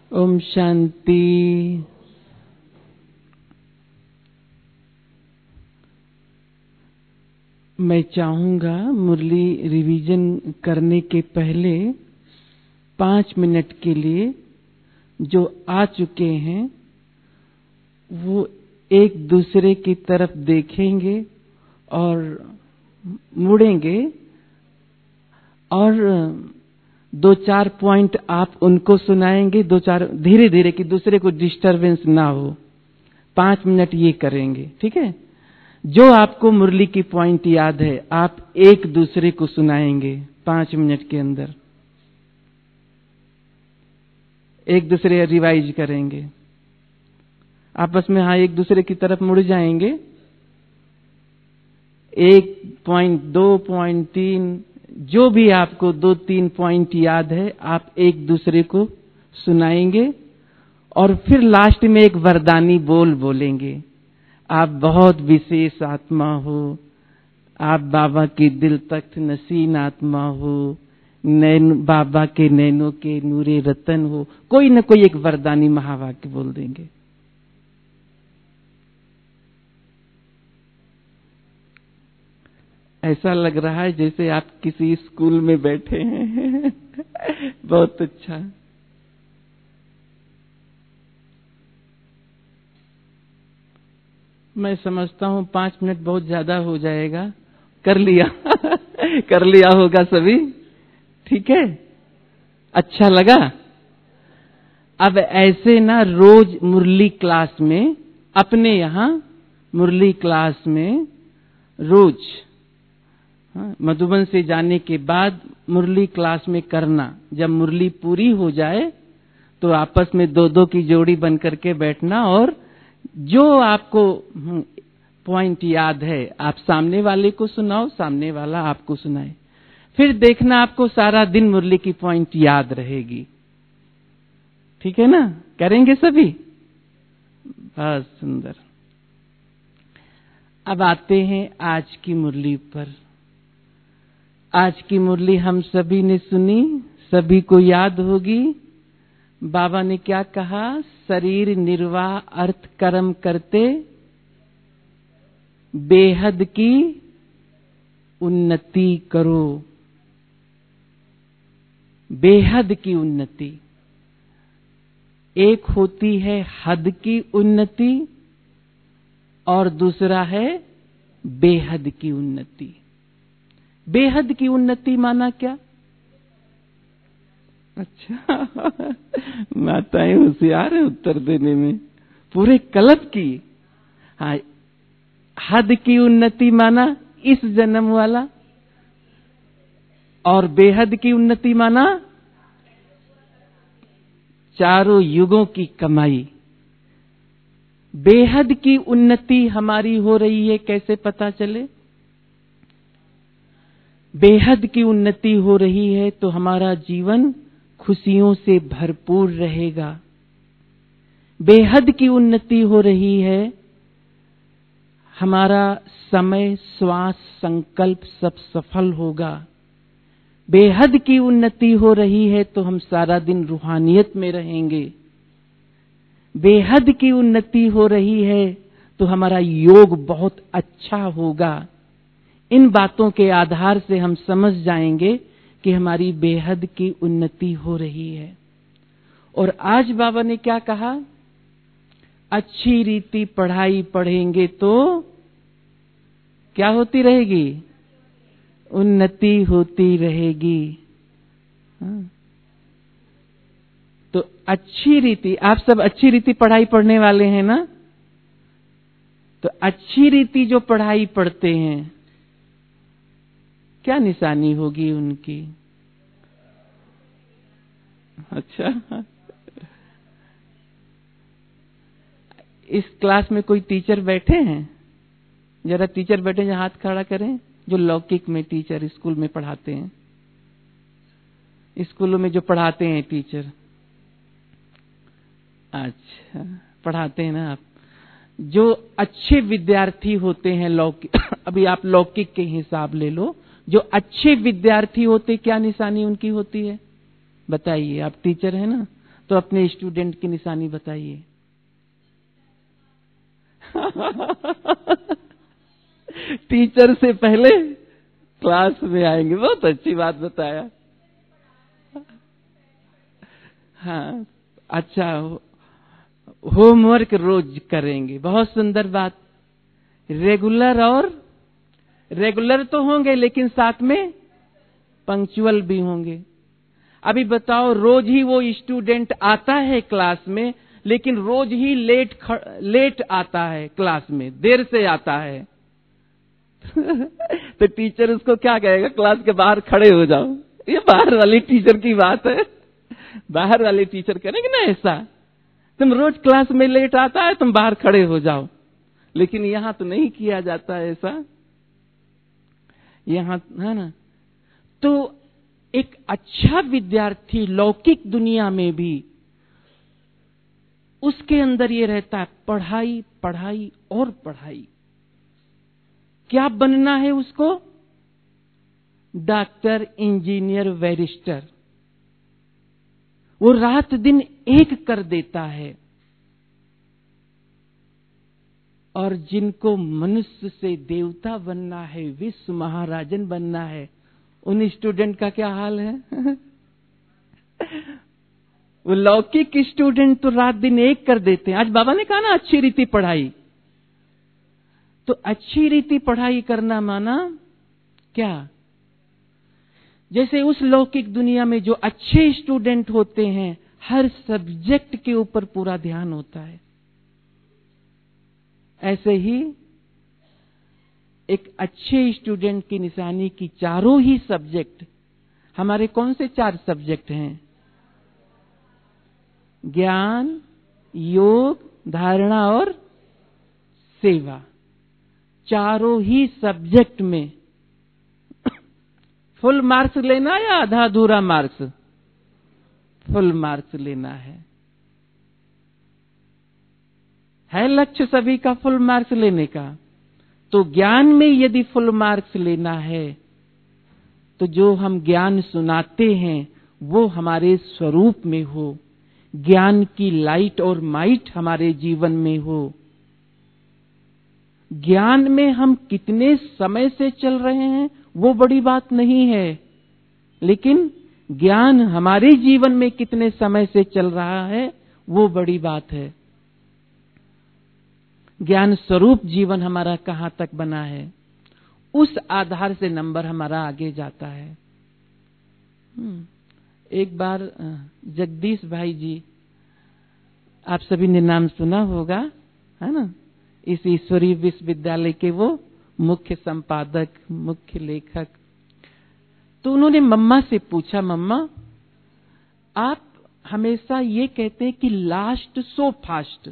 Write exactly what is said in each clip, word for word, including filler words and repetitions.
ओम शांति। मैं चाहूंगा मुरली रिवीजन करने के पहले पांच मिनट के लिए जो आ चुके हैं वो एक दूसरे की तरफ देखेंगे और मुड़ेंगे और दो चार पॉइंट आप उनको सुनाएंगे, दो चार धीरे धीरे कि दूसरे को डिस्टरबेंस ना हो। पांच मिनट ये करेंगे, ठीक है। जो आपको मुरली की पॉइंट याद है आप एक दूसरे को सुनाएंगे पांच मिनट के अंदर, एक दूसरे रिवाइज करेंगे आपस में। हाँ, एक दूसरे की तरफ मुड़ जाएंगे। एक पॉइंट, दो पॉइंट, तीन, जो भी आपको दो तीन पॉइंट याद है आप एक दूसरे को सुनाएंगे और फिर लास्ट में एक वरदानी बोल बोलेंगे। आप बहुत विशेष आत्मा हो, आप बाबा के दिल तख्त नसीन आत्मा हो, नैन बाबा के नैनों के नूरे रतन हो। कोई न कोई एक वरदानी महावाक्य बोल देंगे। ऐसा लग रहा है जैसे आप किसी स्कूल में बैठे हैं। बहुत अच्छा। मैं समझता हूँ पांच मिनट बहुत ज्यादा हो जाएगा। कर लिया कर लिया होगा सभी, ठीक है। अच्छा लगा। अब ऐसे ना रोज मुरली क्लास में, अपने यहाँ मुरली क्लास में रोज मधुबन से जाने के बाद मुरली क्लास में करना। जब मुरली पूरी हो जाए तो आपस में दो दो की जोड़ी बन करके बैठना और जो आपको पॉइंट याद है आप सामने वाले को सुनाओ, सामने वाला आपको सुनाए। फिर देखना आपको सारा दिन मुरली की पॉइंट याद रहेगी, ठीक है ना। करेंगे सभी। बहुत सुंदर। अब आते हैं आज की मुरली पर। आज की मुरली हम सभी ने सुनी, सभी को याद होगी। बाबा ने क्या कहा? शरीर निर्वाह अर्थ कर्म करते बेहद की उन्नति करो। बेहद की उन्नति। एक होती है हद की उन्नति और दूसरा है बेहद की उन्नति। बेहद की उन्नति माना क्या? अच्छा माताएं होशियार है उत्तर देने में, पूरे कल्प की। हाँ, हद की उन्नति माना इस जन्म वाला, और बेहद की उन्नति माना चारों युगों की कमाई। बेहद की उन्नति हमारी हो रही है, कैसे पता चले? बेहद की उन्नति हो रही है तो हमारा जीवन खुशियों से भरपूर रहेगा। बेहद की उन्नति हो रही है, हमारा समय, श्वास, संकल्प सब सफल होगा। बेहद की उन्नति हो रही है तो हम सारा दिन रूहानियत में रहेंगे। बेहद की उन्नति हो रही है तो हमारा योग बहुत अच्छा होगा। इन बातों के आधार से हम समझ जाएंगे कि हमारी बेहद की उन्नति हो रही है। और आज बाबा ने क्या कहा? अच्छी रीति पढ़ाई पढ़ेंगे तो क्या होती रहेगी? उन्नति होती रहेगी। हाँ। तो अच्छी रीति, आप सब अच्छी रीति पढ़ाई पढ़ने वाले हैं ना? तो अच्छी रीति जो पढ़ाई पढ़ते हैं क्या निशानी होगी उनकी? अच्छा, इस क्लास में कोई टीचर बैठे हैं? जरा टीचर बैठे हैं, हाथ खड़ा करें। जो लौकिक में टीचर स्कूल में पढ़ाते हैं, स्कूलों में जो पढ़ाते हैं टीचर। अच्छा, पढ़ाते हैं ना आप। जो अच्छे विद्यार्थी होते हैं लौकिक, अभी आप लौकिक के हिसाब ले लो, जो अच्छे विद्यार्थी होते क्या निशानी उनकी होती है? बताइए, आप टीचर है ना, तो अपने स्टूडेंट की निशानी बताइए। टीचर से पहले क्लास में आएंगे। बहुत अच्छी बात बताया। हाँ, अच्छा, होमवर्क रोज करेंगे, बहुत सुंदर बात। रेगुलर और रेगुलर तो होंगे, लेकिन साथ में पंक्चुअल भी होंगे। अभी बताओ, रोज ही वो स्टूडेंट आता है क्लास में, लेकिन रोज ही लेट ख... लेट आता है क्लास में, देर से आता है। तो टीचर उसको क्या कहेगा? क्लास के बाहर खड़े हो जाओ। ये बाहर वाली टीचर की बात है। बाहर वाले टीचर करेंगे ना ऐसा, तुम रोज क्लास में लेट आता है, तुम बाहर खड़े हो जाओ। लेकिन यहां तो नहीं किया जाता ऐसा, यहां है ना। तो एक अच्छा विद्यार्थी लौकिक दुनिया में भी उसके अंदर ये रहता है, पढ़ाई पढ़ाई और पढ़ाई। क्या बनना है उसको? Doctor, engineer, barrister. वो रात दिन एक कर देता है। और जिनको मनुष्य से देवता बनना है, विश्व महाराजन बनना है, उन स्टूडेंट का क्या हाल है? वो लौकिक स्टूडेंट तो रात दिन एक कर देते हैं। आज बाबा ने कहा ना, अच्छी रीति पढ़ाई। तो अच्छी रीति पढ़ाई करना माना क्या? जैसे उस लौकिक दुनिया में जो अच्छे स्टूडेंट होते हैं, हर सब्जेक्ट के ऊपर पूरा ध्यान होता है। ऐसे ही एक अच्छे स्टूडेंट की निशानी की चारों ही सब्जेक्ट। हमारे कौन से चार सब्जेक्ट हैं? ज्ञान, योग, धारणा और सेवा। चारों ही सब्जेक्ट में फुल मार्क्स लेना या आधा अधूरा मार्क्स? फुल मार्क्स लेना है। है लक्ष्य सभी का फुल मार्क्स लेने का। तो ज्ञान में यदि फुल मार्क्स लेना है, तो जो हम ज्ञान सुनाते हैं वो हमारे स्वरूप में हो, ज्ञान की लाइट और माइट हमारे जीवन में हो। ज्ञान में हम कितने समय से चल रहे हैं वो बड़ी बात नहीं है, लेकिन ज्ञान हमारे जीवन में कितने समय से चल रहा है वो बड़ी बात है। ज्ञान स्वरूप जीवन हमारा कहां तक बना है, उस आधार से नंबर हमारा आगे जाता है। एक बार जगदीश भाई जी, आप सभी ने नाम सुना होगा, है ना, इस ईश्वरीय विश्वविद्यालय के वो मुख्य संपादक, मुख्य लेखक। तो उन्होंने मम्मा से पूछा, मम्मा आप हमेशा ये कहते हैं कि लास्ट सो फास्ट,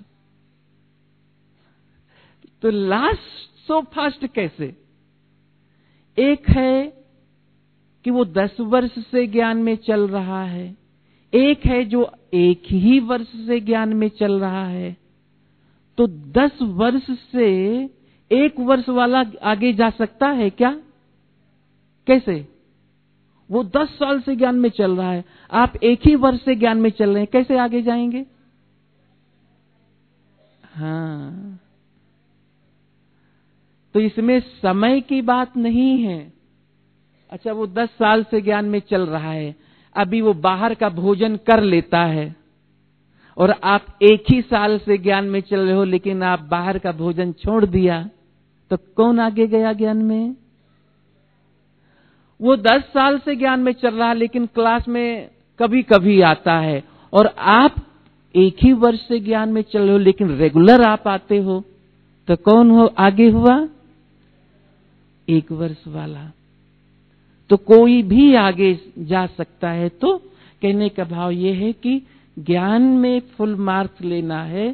तो लास्ट सो फास्ट कैसे? एक है कि वो दस वर्ष से ज्ञान में चल रहा है, एक है जो एक ही वर्ष से ज्ञान में चल रहा है। तो दस वर्ष से एक वर्ष वाला आगे जा सकता है क्या? कैसे? वो दस साल से ज्ञान में चल रहा है, आप एक ही वर्ष से ज्ञान में चल रहे हैं, कैसे आगे जाएंगे? हाँ, तो इसमें समय की बात नहीं है। अच्छा, वो दस साल से ज्ञान में चल रहा है, अभी वो बाहर का भोजन कर लेता है, और आप एक ही साल से ज्ञान में चल रहे हो, लेकिन आप बाहर का भोजन छोड़ दिया, तो कौन आगे गया ज्ञान में? वो दस साल से ज्ञान में चल रहा है, लेकिन क्लास में कभी कभी आता है, और आप एक ही वर्ष से ज्ञान में चल रहे हो, लेकिन रेगुलर आप आते हो, तो कौन हो आगे हुआ? एक वर्ष वाला। तो कोई भी आगे जा सकता है। तो कहने का भाव ये है कि ज्ञान में फुल मार्क्स लेना है,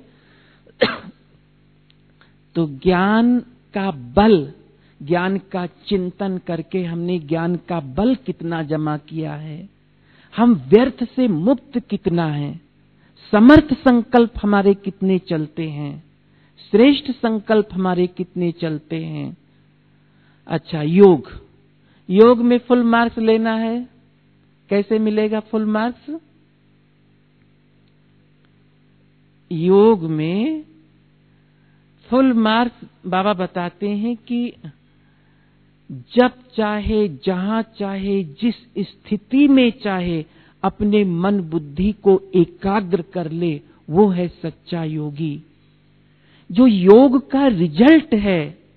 तो ज्ञान का बल, ज्ञान का चिंतन करके हमने ज्ञान का बल कितना जमा किया है, हम व्यर्थ से मुक्त कितना है, समर्थ संकल्प हमारे कितने चलते हैं, श्रेष्ठ संकल्प हमारे कितने चलते हैं। अच्छा, योग, योग में फुल मार्क्स लेना है, कैसे मिलेगा फुल मार्क्स? योग में फुल मार्क्स बाबा बताते हैं कि जब चाहे, जहां चाहे, जिस स्थिति में चाहे अपने मन बुद्धि को एकाग्र कर ले, वो है सच्चा योगी। जो योग का रिजल्ट है,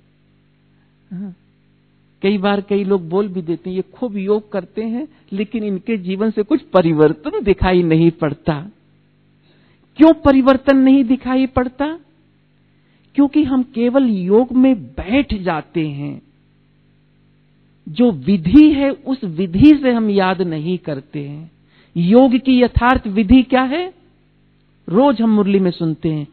कई बार कई लोग बोल भी देते हैं ये खूब योग करते हैं लेकिन इनके जीवन से कुछ परिवर्तन दिखाई नहीं पड़ता। क्यों परिवर्तन नहीं दिखाई पड़ता? क्योंकि हम केवल योग में बैठ जाते हैं, जो विधि है उस विधि से हम याद नहीं करते हैं। योग की यथार्थ विधि क्या है? रोज हम मुरली में सुनते हैं।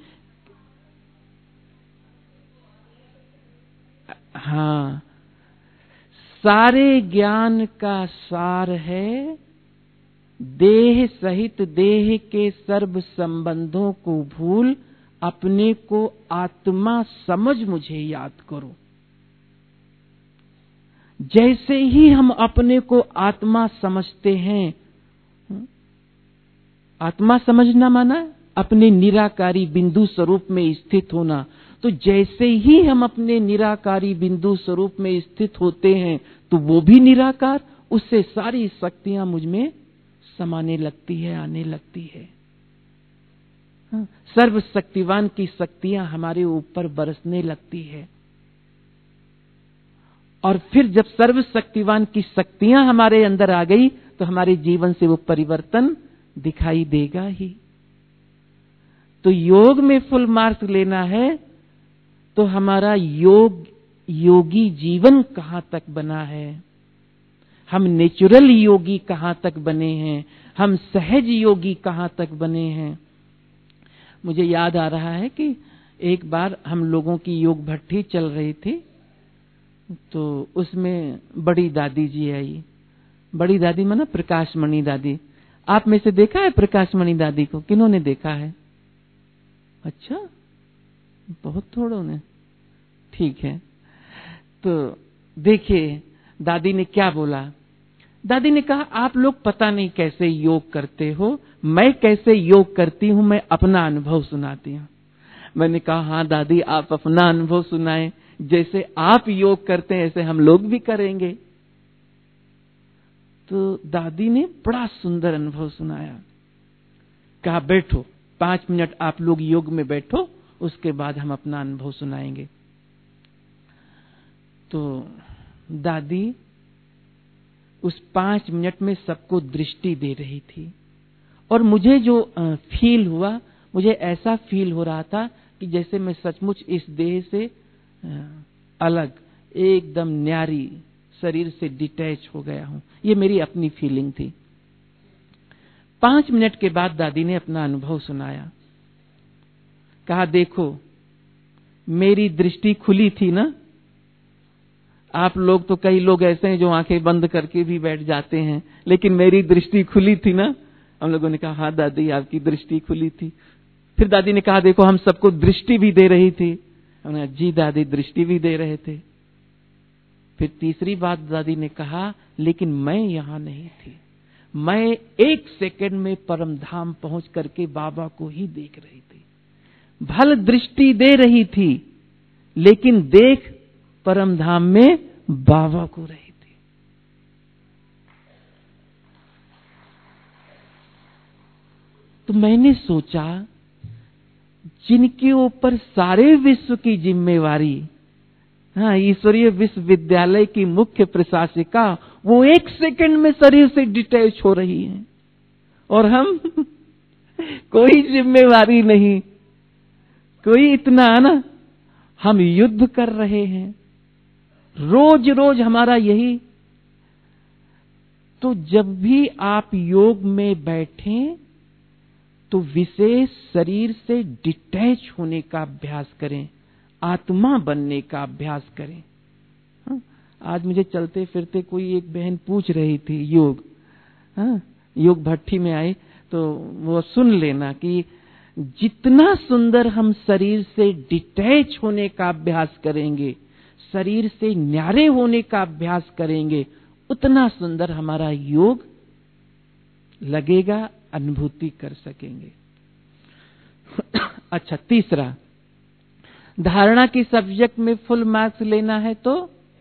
हाँ, सारे ज्ञान का सार है देह सहित देह के सर्व संबंधों को भूल अपने को आत्मा समझ मुझे याद करो। जैसे ही हम अपने को आत्मा समझते हैं, आत्मा समझना माना अपने निराकारी बिंदु स्वरूप में स्थित होना, तो जैसे ही हम अपने निराकारी बिंदु स्वरूप में स्थित होते हैं तो वो भी निराकार, उससे सारी शक्तियां मुझ में समाने लगती है, आने लगती है। सर्व शक्तिवान की शक्तियां हमारे ऊपर बरसने लगती है। और फिर जब सर्व शक्तिवान की शक्तियां हमारे अंदर आ गई तो हमारे जीवन से वो परिवर्तन दिखाई देगा ही। तो योग में फुल मार्क्स लेना है तो हमारा योग योगी जीवन कहां तक बना है, हम नेचुरल योगी कहां तक बने हैं, हम सहज योगी कहां तक बने हैं। मुझे याद आ रहा है कि एक बार हम लोगों की योग भट्ठी चल रही थी, तो उसमें बड़ी दादी जी आई। बड़ी दादी माना प्रकाशमणि दादी। आप में से देखा है प्रकाशमणि दादी को? किन्होंने देखा है? अच्छा, बहुत थोड़ों ने। ठीक है, तो देखिए दादी ने क्या बोला। दादी ने कहा आप लोग पता नहीं कैसे योग करते हो, मैं कैसे योग करती हूं, मैं अपना अनुभव सुनाती हूं। मैंने कहा हाँ दादी आप अपना अनुभव सुनाएं, जैसे आप योग करते हैं ऐसे हम लोग भी करेंगे। तो दादी ने बड़ा सुंदर अनुभव सुनाया। कहा बैठो, पांच मिनट आप लोग योग में बैठो, उसके बाद हम अपना अनुभव सुनाएंगे। तो दादी उस पांच मिनट में सबको दृष्टि दे रही थी और मुझे जो फील हुआ, मुझे ऐसा फील हो रहा था कि जैसे मैं सचमुच इस देह से अलग, एकदम न्यारी शरीर से डिटैच हो गया हूं। ये मेरी अपनी फीलिंग थी। पांच मिनट के बाद दादी ने अपना अनुभव सुनाया। कहा देखो मेरी दृष्टि खुली थी ना। आप लोग तो कई लोग ऐसे हैं जो आंखें बंद करके भी बैठ जाते हैं, लेकिन मेरी दृष्टि खुली थी ना। हम लोगों ने कहा हाँ दादी आपकी दृष्टि खुली थी। फिर दादी ने कहा देखो हम सबको दृष्टि भी दे रही थी। हमने जी दादी दृष्टि भी दे रहे थे। फिर तीसरी बात दादी ने कहा लेकिन मैं यहां नहीं थी, मैं एक सेकंड में परम धाम पहुंच करके बाबा को ही देख रही थी। भल दृष्टि दे रही थी लेकिन देख परम धाम में बाबा को रही थी। तो मैंने सोचा जिनके ऊपर सारे विश्व की जिम्मेवारी, हाँ ईश्वरीय विश्वविद्यालय की मुख्य प्रशासिका, वो एक सेकंड में शरीर से डिटैच हो रही हैं और हम कोई जिम्मेवारी नहीं, कोई इतना ना, हम युद्ध कर रहे हैं रोज रोज हमारा यही। तो जब भी आप योग में बैठें तो विशेष शरीर से डिटैच होने का अभ्यास करें, आत्मा बनने का अभ्यास करें। हाँ? आज मुझे चलते फिरते कोई एक बहन पूछ रही थी योग, हाँ? योग भट्ठी में आए तो वो सुन लेना कि जितना सुंदर हम शरीर से डिटैच होने का अभ्यास करेंगे, शरीर से न्यारे होने का अभ्यास करेंगे, उतना सुंदर हमारा योग लगेगा, अनुभूति कर सकेंगे। अच्छा, तीसरा, धारणा की सब्जेक्ट में फुल मार्क्स लेना है तो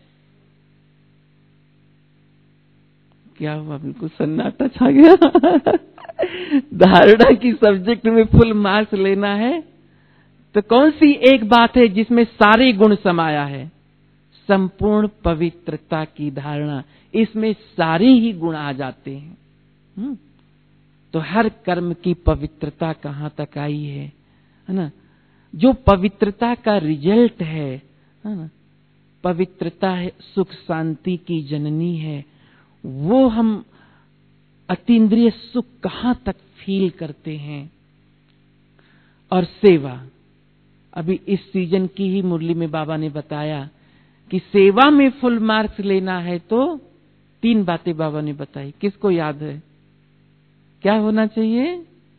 क्या हुआ, बिल्कुल सन्नाटा छा गया। धारणा की सब्जेक्ट में फुल मार्क्स लेना है तो कौन सी एक बात है जिसमें सारे गुण समाया है? संपूर्ण पवित्रता की धारणा, इसमें सारे ही गुण आ जाते हैं। हुँ? तो हर कर्म की पवित्रता कहां तक आई है, है ना? जो पवित्रता का रिजल्ट है, है ना? पवित्रता है सुख शांति की जननी है, वो हम अतीन्द्रिय सुख कहां तक फील करते हैं। और सेवा, अभी इस सीजन की ही मुरली में बाबा ने बताया कि सेवा में फुल मार्क्स लेना है तो तीन बातें बाबा ने बताई। किसको याद है? क्या होना चाहिए?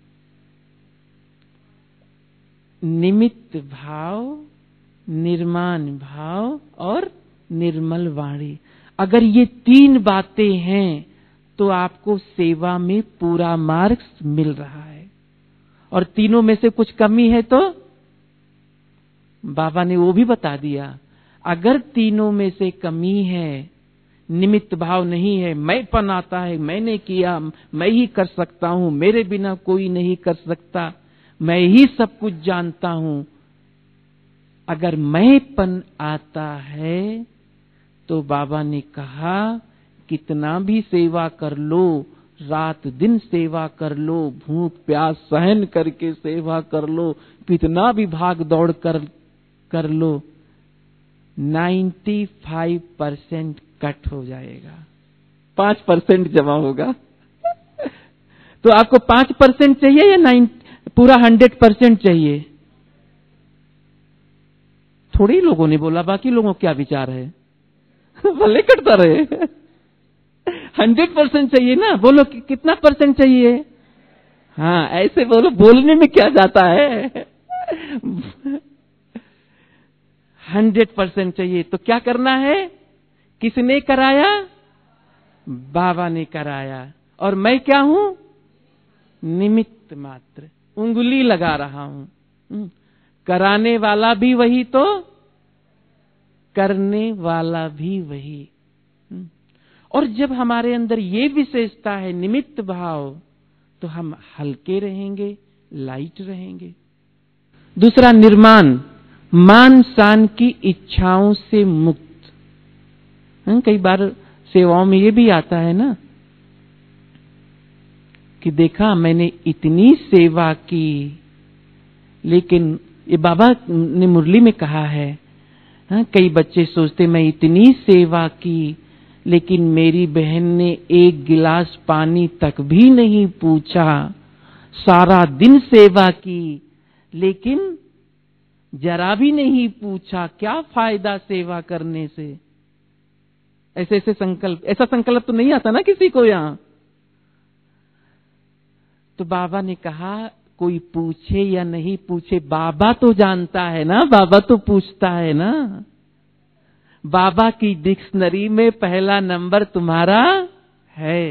निमित्त भाव, निर्माण भाव और निर्मल वाणी। अगर ये तीन बातें हैं तो आपको सेवा में पूरा मार्क्स मिल रहा है। और तीनों में से कुछ कमी है तो बाबा ने वो भी बता दिया। अगर तीनों में से कमी है, निमित्त भाव नहीं है, मैंपन आता है, मैंने किया, मैं ही कर सकता हूं, मेरे बिना कोई नहीं कर सकता, मैं ही सब कुछ जानता हूं, अगर मैंपन आता है तो बाबा ने कहा कितना भी सेवा कर लो, रात दिन सेवा कर लो, भूख प्यास सहन करके सेवा कर लो, कितना भी भाग दौड़ कर कर लो, पचानवे परसेंट कट हो जाएगा, पांच परसेंट जमा होगा। तो आपको पांच परसेंट चाहिए या नाइन पूरा हंड्रेड परसेंट चाहिए? थोड़े ही लोगों ने बोला, बाकी लोगों क्या विचार है? भले करता रहे। हंड्रेड परसेंट चाहिए ना, बोलो कि कितना परसेंट चाहिए? हाँ, ऐसे बोलो, बोलने में क्या जाता है। हंड्रेड परसेंट चाहिए तो क्या करना है? किसने कराया? बाबा ने कराया, और मैं क्या हूं? निमित्त मात्र, उंगली लगा रहा हूं। कराने वाला भी वही तो करने वाला भी वही। और जब हमारे अंदर ये विशेषता है निमित्त भाव, तो हम हल्के रहेंगे, लाइट रहेंगे। दूसरा, निर्माण, मान शान की इच्छाओं से मुक्त। कई बार सेवाओं में ये भी आता है ना कि देखा मैंने इतनी सेवा की, लेकिन ये बाबा ने मुरली में कहा है, हाँ, कई बच्चे सोचते मैं इतनी सेवा की लेकिन मेरी बहन ने एक गिलास पानी तक भी नहीं पूछा, सारा दिन सेवा की लेकिन जरा भी नहीं पूछा, क्या फायदा सेवा करने से। ऐसे ऐसे संकल्प, ऐसा संकल्प तो नहीं आता ना किसी को यहां। तो बाबा ने कहा कोई पूछे या नहीं पूछे, बाबा तो जानता है ना, बाबा तो पूछता है ना। बाबा की डिक्शनरी में पहला नंबर तुम्हारा है।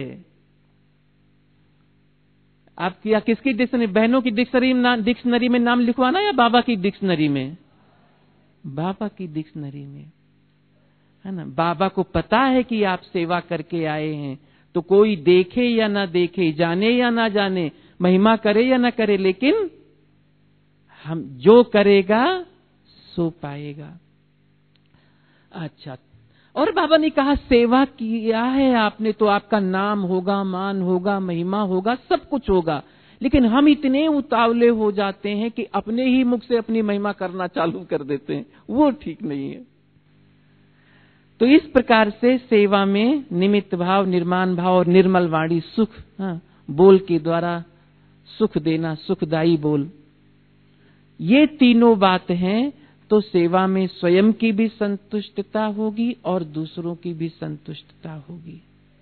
आप या किसकी डिक्शनरी? बहनों की डिक्शनरी में डिक्शनरी में नाम लिखवाना या बाबा की डिक्शनरी में? बाबा की डिक्शनरी में, है ना। बाबा को पता है कि आप सेवा करके आए हैं, तो कोई देखे या ना देखे, जाने या ना जाने, महिमा करे या ना करे, लेकिन हम जो करेगा सो पाएगा। अच्छा, और बाबा ने कहा सेवा किया है आपने तो आपका नाम होगा, मान होगा, महिमा होगा, सब कुछ होगा। लेकिन हम इतने उतावले हो जाते हैं कि अपने ही मुख से अपनी महिमा करना चालू कर देते हैं, वो ठीक नहीं है। तो इस प्रकार से सेवा में निमित्त भाव, निर्माण भाव और निर्मल वाणी, सुख, हाँ, बोल के द्वारा सुख देना, सुखदायी बोल, ये तीनों बात हैं तो सेवा में स्वयं की भी संतुष्टता होगी और दूसरों की भी संतुष्टता होगी।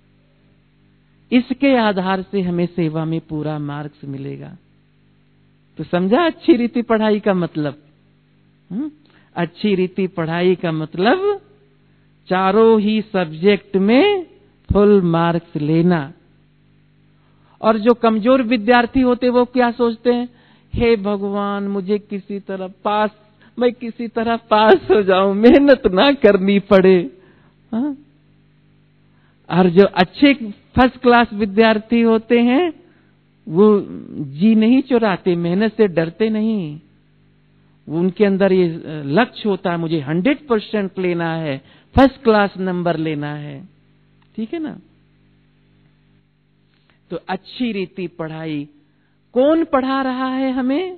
इसके आधार से हमें सेवा में पूरा मार्क्स मिलेगा। तो समझा अच्छी रीति पढ़ाई का मतलब? हुँ? अच्छी रीति पढ़ाई का मतलब चारों ही सब्जेक्ट में फुल मार्क्स लेना। और जो कमजोर विद्यार्थी होते वो क्या सोचते हैं हे भगवान मुझे किसी तरह पास, मैं किसी तरह पास हो जाऊं, मेहनत ना करनी पड़े। हाँ? और जो अच्छे फर्स्ट क्लास विद्यार्थी होते हैं वो जी नहीं चुराते, मेहनत से डरते नहीं। उनके अंदर ये लक्ष्य होता है, मुझे हंड्रेड परसेंट लेना है, फर्स्ट क्लास नंबर लेना है। ठीक है ना? तो अच्छी रीति पढ़ाई। कौन पढ़ा रहा है हमें?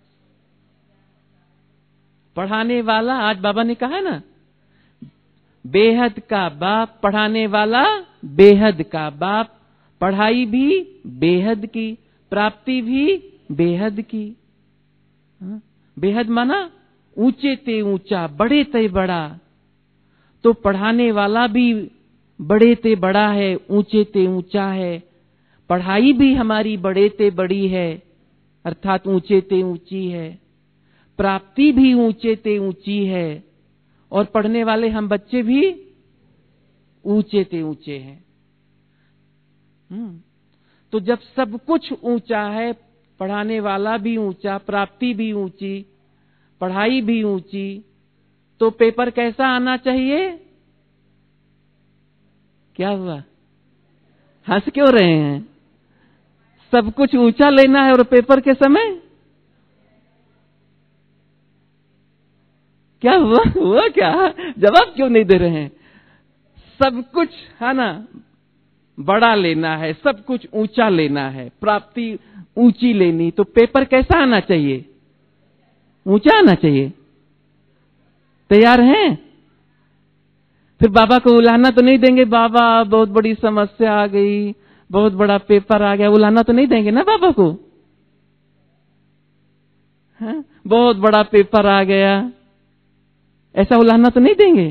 पढ़ाने वाला। आज बाबा ने कहा ना, बेहद का बाप, पढ़ाने वाला बेहद का बाप। पढ़ाई भी बेहद की, प्राप्ति भी बेहद की। हाँ? बेहद माना ऊंचे ते ऊंचा, बड़े ते बड़ा। तो पढ़ाने वाला भी बड़े ते बड़ा है, ऊंचे ते ऊंचा है। पढ़ाई भी हमारी बड़े ते बड़ी है, अर्थात ऊंचे ते ऊंची है। प्राप्ति भी ऊंचे ते ऊंची है, और पढ़ने वाले हम बच्चे भी ऊंचे ते ऊंचे हैं। तो जब सब कुछ ऊंचा है, पढ़ाने वाला भी ऊंचा, प्राप्ति भी ऊंची, पढ़ाई भी ऊंची, तो पेपर कैसा आना चाहिए? क्या हुआ? हंस क्यों रहे हैं? सब कुछ ऊंचा लेना है और पेपर के समय क्या हुआ? हुआ क्या? जवाब क्यों नहीं दे रहे हैं? सब कुछ है ना बड़ा लेना है, सब कुछ ऊंचा लेना है, प्राप्ति ऊंची लेनी, तो पेपर कैसा आना चाहिए? ऊंचा आना चाहिए। तैयार हैं? फिर बाबा को उलाहना तो नहीं देंगे, बाबा बहुत बड़ी समस्या आ गई, बहुत बड़ा पेपर आ गया, उलाहना तो नहीं देंगे ना बाबा को? है? बहुत बड़ा पेपर आ गया, ऐसा उलाहना तो नहीं देंगे?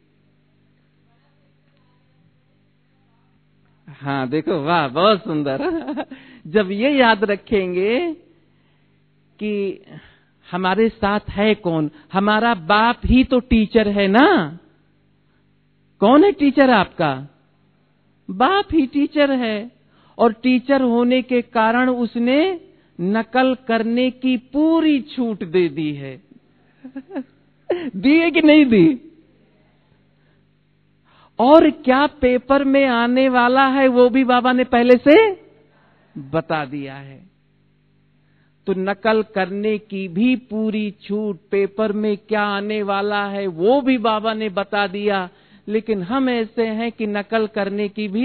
हाँ देखो, वाह बहुत सुंदर। जब ये याद रखेंगे कि हमारे साथ है कौन, हमारा बाप ही तो टीचर है ना। कौन है टीचर आपका? बाप ही टीचर है। और टीचर होने के कारण उसने नकल करने की पूरी छूट दे दी है। दी है कि नहीं दी? और क्या पेपर में आने वाला है वो भी बाबा ने पहले से बता दिया है। तो नकल करने की भी पूरी छूट, पेपर में क्या आने वाला है वो भी बाबा ने बता दिया। लेकिन हम ऐसे हैं कि नकल करने की भी,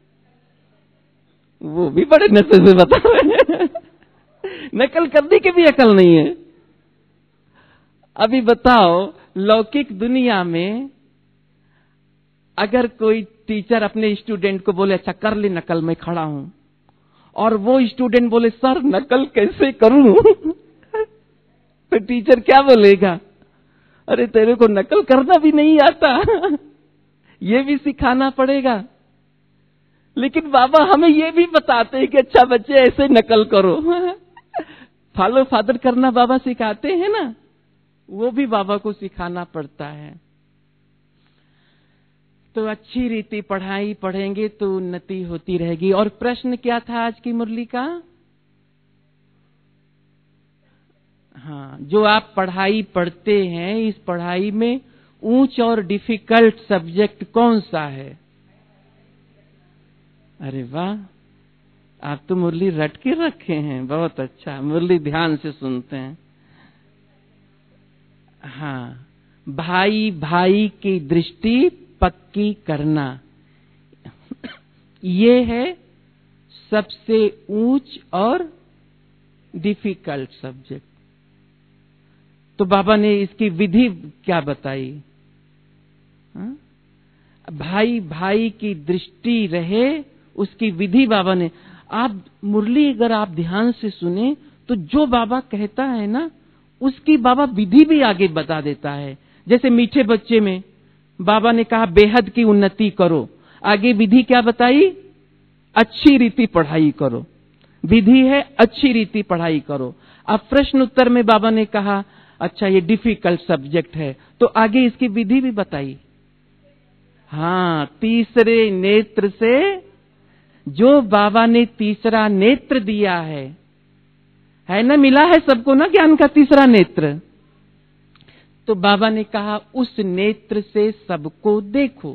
वो भी बड़े नशे से बता रहे हैं। नकल करने की भी अकल नहीं है। अभी बताओ, लौकिक दुनिया में अगर कोई टीचर अपने स्टूडेंट को बोले अच्छा कर ले नकल, मैं खड़ा हूं, और वो स्टूडेंट बोले सर नकल कैसे करूं? तो टीचर क्या बोलेगा? अरे तेरे को नकल करना भी नहीं आता, ये भी सिखाना पड़ेगा। लेकिन बाबा हमें ये भी बताते हैं कि अच्छा बच्चे ऐसे नकल करो। फॉलो फादर करना बाबा सिखाते हैं ना, वो भी बाबा को सिखाना पड़ता है। तो अच्छी रीति पढ़ाई पढ़ेंगे तो उन्नति होती रहेगी। और प्रश्न क्या था आज की मुरली का? हाँ, जो आप पढ़ाई पढ़ते हैं, इस पढ़ाई में ऊंच और डिफिकल्ट सब्जेक्ट कौन सा है? अरे वाह, आप तो मुरली रट के रखे हैं, बहुत अच्छा। मुरली ध्यान से सुनते हैं। हाँ, भाई भाई की दृष्टि पक्की करना, ये है सबसे ऊंच और डिफिकल्ट सब्जेक्ट। तो बाबा ने इसकी विधि क्या बताई? हा? भाई भाई की दृष्टि रहे, उसकी विधि बाबा ने। आप मुरली अगर आप ध्यान से सुने तो जो बाबा कहता है ना, उसकी बाबा विधि भी आगे बता देता है। जैसे मीठे बच्चे में बाबा ने कहा बेहद की उन्नति करो, आगे विधि क्या बताई? अच्छी रीति पढ़ाई करो। विधि है अच्छी रीति पढ़ाई करो। अब प्रश्न उत्तर में बाबा ने कहा अच्छा ये डिफिकल्ट सब्जेक्ट है, तो आगे इसकी विधि भी बताई। हाँ, तीसरे नेत्र से, जो बाबा ने तीसरा नेत्र दिया है, है ना, मिला है सबको ना ज्ञान का तीसरा नेत्र। तो बाबा ने कहा उस नेत्र से सबको देखो।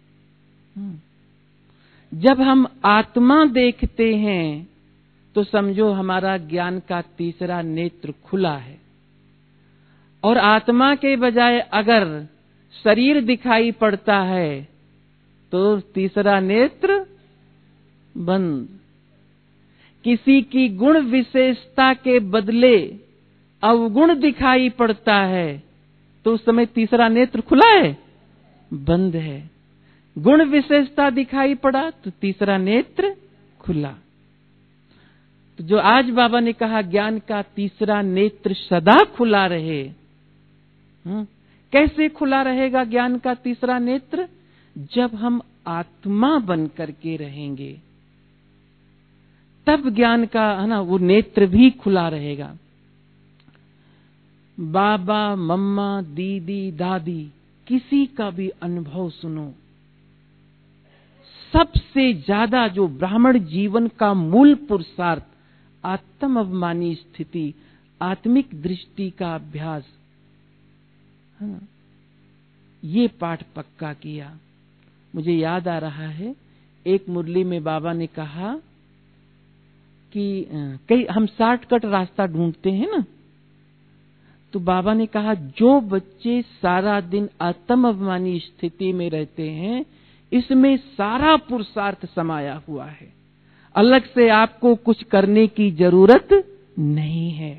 जब हम आत्मा देखते हैं तो समझो हमारा ज्ञान का तीसरा नेत्र खुला है, और आत्मा के बजाय अगर शरीर दिखाई पड़ता है तो तीसरा नेत्र बंद। किसी की गुण विशेषता के बदले अवगुण दिखाई पड़ता है तो उस समय तीसरा नेत्र खुला है, बंद है। गुण विशेषता दिखाई पड़ा तो तीसरा नेत्र खुला। तो जो आज बाबा ने कहा ज्ञान का तीसरा नेत्र सदा खुला रहे, हुँ? कैसे खुला रहेगा ज्ञान का तीसरा नेत्र? जब हम आत्मा बन करके रहेंगे तब ज्ञान का है ना वो नेत्र भी खुला रहेगा। बाबा, मम्मा, दीदी, दादी, किसी का भी अनुभव सुनो, सबसे ज्यादा जो ब्राह्मण जीवन का मूल पुरुषार्थ आत्म अभिमानी स्थिति, आत्मिक दृष्टि का अभ्यास, हाँ, ये पाठ पक्का किया। मुझे याद आ रहा है एक मुरली में बाबा ने कहा कि कई हम शॉर्टकट रास्ता ढूंढते हैं ना, तो बाबा ने कहा जो बच्चे सारा दिन आत्म अभिमानी स्थिति में रहते हैं इसमें सारा पुरुषार्थ समाया हुआ है, अलग से आपको कुछ करने की जरूरत नहीं है।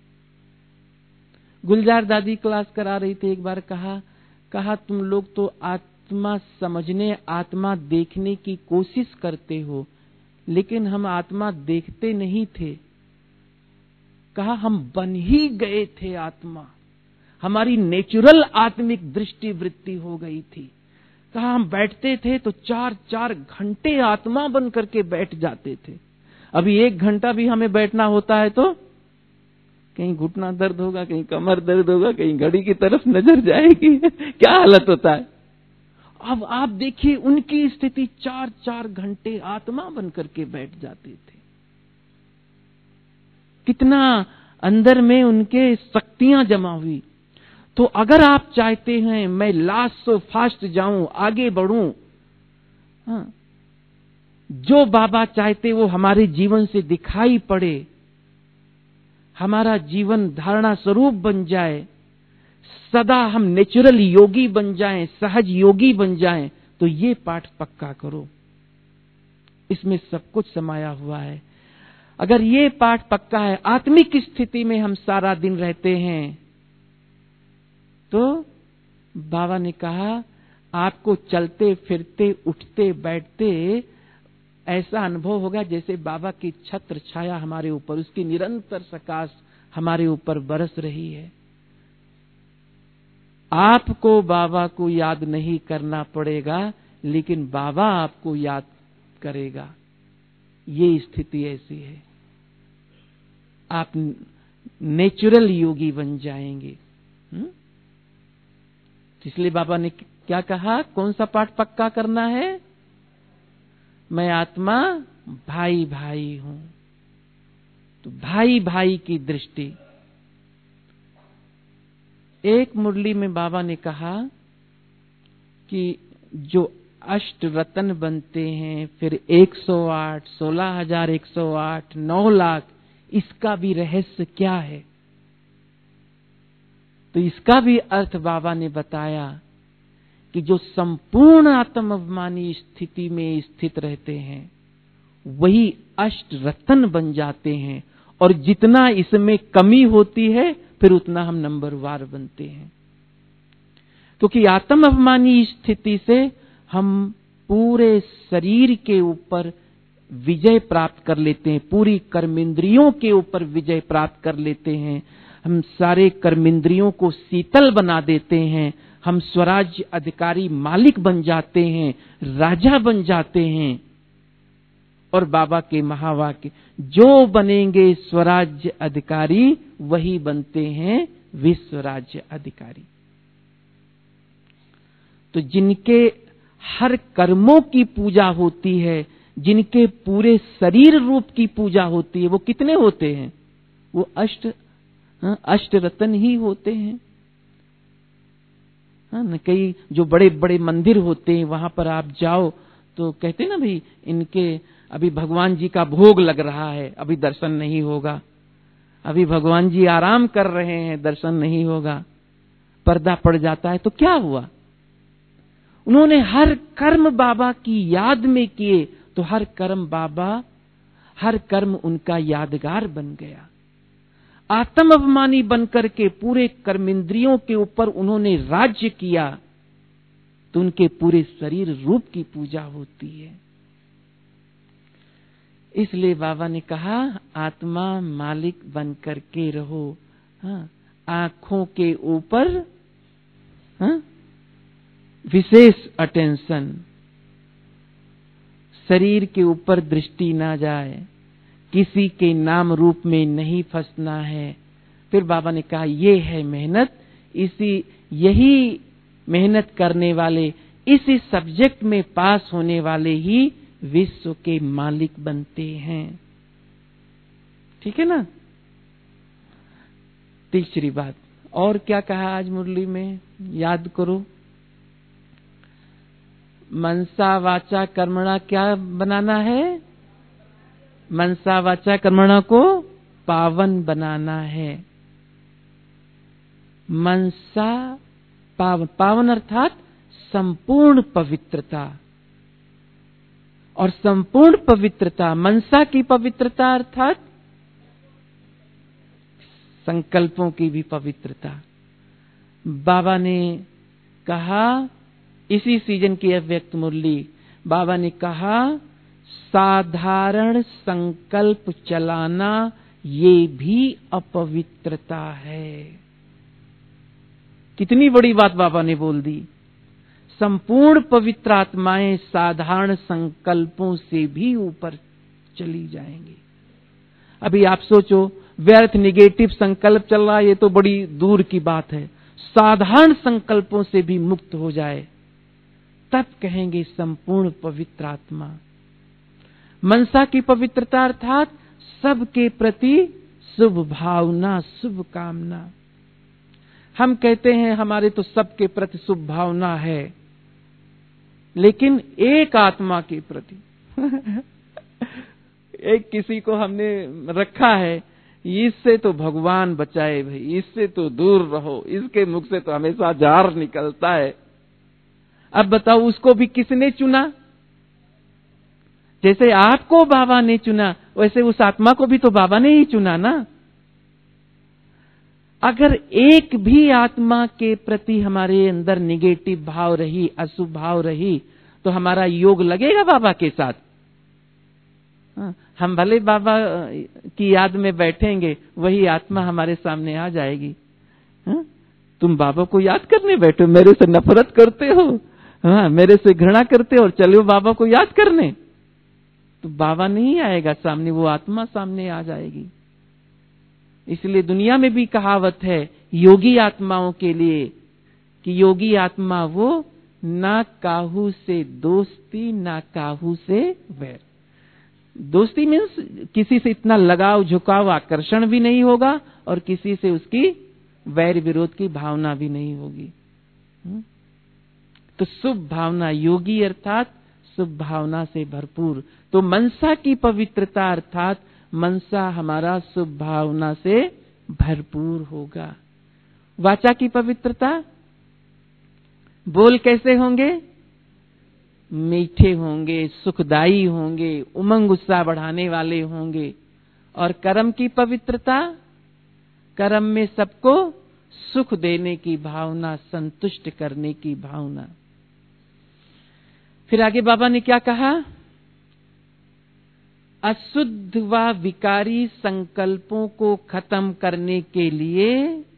गुलजार दादी क्लास करा रही थी, एक बार कहा कहा तुम लोग तो आत्मा समझने, आत्मा देखने की कोशिश करते हो, लेकिन हम आत्मा देखते नहीं थे। कहा हम बन ही गए थे आत्मा, हमारी नेचुरल आत्मिक दृष्टि वृत्ति हो गई थी। कहा हम बैठते थे तो चार चार घंटे आत्मा बन करके बैठ जाते थे। अभी एक घंटा भी हमें बैठना होता है तो कहीं घुटना दर्द होगा, कहीं कमर दर्द होगा, कहीं घड़ी की तरफ नजर जाएगी, क्या हालत होता है। अब आप देखिए उनकी स्थिति, चार चार घंटे आत्मा बन करके बैठ जाते थे। कितना अंदर में उनके शक्तियां जमा हुई। तो अगर आप चाहते हैं मैं लास्ट सो फास्ट जाऊं, आगे बढ़ूं, हाँ, जो बाबा चाहते वो हमारे जीवन से दिखाई पड़े, हमारा जीवन धारणा स्वरूप बन जाए, सदा हम नेचुरल योगी बन जाएं, सहज योगी बन जाएं, तो ये पाठ पक्का करो, इसमें सब कुछ समाया हुआ है। अगर ये पाठ पक्का है, आत्मिक स्थिति में हम सारा दिन रहते हैं, तो बाबा ने कहा आपको चलते फिरते उठते बैठते ऐसा अनुभव होगा जैसे बाबा की छत्र छाया हमारे ऊपर, उसकी निरंतर प्रकाश हमारे ऊपर बरस रही है। आपको बाबा को याद नहीं करना पड़ेगा, लेकिन बाबा आपको याद करेगा। ये स्थिति ऐसी है, आप नेचुरल योगी बन जाएंगे। हुँ? इसलिए बाबा ने क्या कहा, कौन सा पाठ पक्का करना है? मैं आत्मा भाई भाई हूं। तो भाई भाई की दृष्टि। एक मुरली में बाबा ने कहा कि जो अष्ट रत्न बनते हैं, फिर एक सौ आठ, सोलह हजार एक सौ आठ, नौ लाख, इसका भी रहस्य क्या है? तो इसका भी अर्थ बाबा ने बताया कि जो संपूर्ण आत्म अभिमानी स्थिति में स्थित रहते हैं वही अष्ट रत्न बन जाते हैं, और जितना इसमें कमी होती है फिर उतना हम नंबरवार बनते हैं। क्योंकि आत्म अभिमानी स्थिति से हम पूरे शरीर के ऊपर विजय प्राप्त कर लेते हैं, पूरी कर्मेंद्रियों के ऊपर विजय प्राप्त कर लेते हैं, हम सारे कर्मेंद्रियों को शीतल बना देते हैं, हम स्वराज्य अधिकारी मालिक बन जाते हैं, राजा बन जाते हैं। और बाबा के महावाक्य, जो बनेंगे स्वराज्य अधिकारी वही बनते हैं विश्व राज्य अधिकारी। तो जिनके हर कर्मों की पूजा होती है, जिनके पूरे शरीर रूप की पूजा होती है, वो कितने होते हैं? वो अष्ट अष्ट रत्न ही होते हैं। हाँ, कई जो बड़े बड़े मंदिर होते हैं वहां पर आप जाओ तो कहते ना भाई इनके अभी भगवान जी का भोग लग रहा है, अभी दर्शन नहीं होगा, अभी भगवान जी आराम कर रहे हैं, दर्शन नहीं होगा, पर्दा पड़ जाता है। तो क्या हुआ? उन्होंने हर कर्म बाबा की याद में किए तो हर कर्म बाबा हर कर्म उनका यादगार बन गया। आत्म अभिमानी बनकर के पूरे कर्मेंद्रियों के ऊपर उन्होंने राज्य किया तो उनके पूरे शरीर रूप की पूजा होती है। इसलिए बाबा ने कहा आत्मा मालिक बनकर के रहो। हाँ, आंखों के ऊपर हाँ, विशेष अटेंशन, शरीर के ऊपर दृष्टि ना जाए, किसी के नाम रूप में नहीं फंसना है। फिर बाबा ने कहा ये है मेहनत, इसी यही मेहनत करने वाले, इसी सब्जेक्ट में पास होने वाले ही विश्व के मालिक बनते हैं। ठीक है ना? तीसरी बात और क्या कहा आज मुरली में, याद करो। मनसा वाचा कर्मणा क्या बनाना है? मनसा वाचा कर्मणा को पावन बनाना है। मनसा पावन, पावन अर्थात संपूर्ण पवित्रता। और संपूर्ण पवित्रता, मनसा की पवित्रता अर्थात संकल्पों की भी पवित्रता। बाबा ने कहा इसी सीजन की अव्यक्त मुरली, बाबा ने कहा साधारण संकल्प चलाना ये भी अपवित्रता है। कितनी बड़ी बात बाबा ने बोल दी। संपूर्ण पवित्र आत्माएं साधारण संकल्पों से भी ऊपर चली जाएंगी। अभी आप सोचो, व्यर्थ निगेटिव संकल्प चल रहा है, ये तो बड़ी दूर की बात है। साधारण संकल्पों से भी मुक्त हो जाए तब कहेंगे संपूर्ण पवित्र आत्मा। मनसा की पवित्रता अर्थात सबके प्रति शुभ भावना, शुभ कामना। हम कहते हैं हमारे तो सबके प्रति शुभ भावना है, लेकिन एक आत्मा के प्रति एक किसी को हमने रखा है, इससे तो भगवान बचाए भाई, इससे तो दूर रहो, इसके मुख से तो हमेशा जार निकलता है। अब बताओ उसको भी किसने चुना? जैसे आपको बाबा ने चुना वैसे उस आत्मा को भी तो बाबा ने ही चुना ना। अगर एक भी आत्मा के प्रति हमारे अंदर निगेटिव भाव रही, अशुभ भाव रही, तो हमारा योग लगेगा बाबा के साथ? हाँ, हम भले बाबा की याद में बैठेंगे, वही आत्मा हमारे सामने आ जाएगी। हाँ, तुम बाबा को याद करने बैठो, मेरे से नफरत करते हो, हाँ, मेरे से घृणा करते हो और चलो बाबा को याद करने, तो बाबा नहीं आएगा सामने, वो आत्मा सामने आ जाएगी। इसलिए दुनिया में भी कहावत है योगी आत्माओं के लिए कि योगी आत्मा वो ना काहू से दोस्ती ना काहू से वैर। दोस्ती मीन्स किसी से इतना लगाव, झुकाव, आकर्षण भी नहीं होगा और किसी से उसकी वैर विरोध की भावना भी नहीं होगी। तो शुभ भावना, योगी अर्थात शुभ भावना से भरपूर। तो मनसा की पवित्रता अर्थात मनसा हमारा शुभ भावना से भरपूर होगा। वाचा की पवित्रता, बोल कैसे होंगे? मीठे होंगे, सुखदायी होंगे, उमंग उत्साह बढ़ाने वाले होंगे। और कर्म की पवित्रता, कर्म में सबको सुख देने की भावना, संतुष्ट करने की भावना। फिर आगे बाबा ने क्या कहा? अशुद्ध व विकारी संकल्पों को खत्म करने के लिए,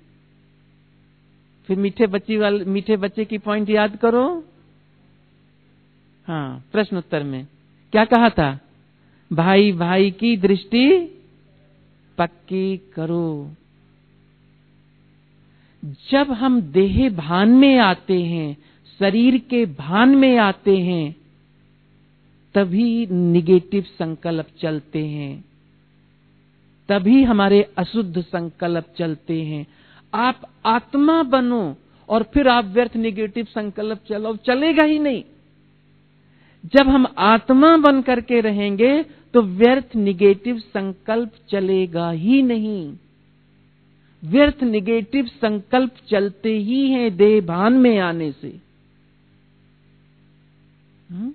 फिर मीठे बच्ची वाले मीठे बच्चे की पॉइंट याद करो। हाँ, प्रश्न उत्तर में क्या कहा था? भाई भाई की दृष्टि पक्की करो। जब हम देह भान में आते हैं, शरीर के भान में आते हैं, तभी निगेटिव संकल्प चलते हैं, तभी हमारे अशुद्ध संकल्प चलते हैं। आप आत्मा बनो और फिर आप व्यर्थ निगेटिव संकल्प चलो, चलेगा ही नहीं। जब हम आत्मा बन करके रहेंगे तो व्यर्थ निगेटिव संकल्प चलेगा ही नहीं। व्यर्थ निगेटिव संकल्प चलते ही हैं देह भान में आने से। हुँ?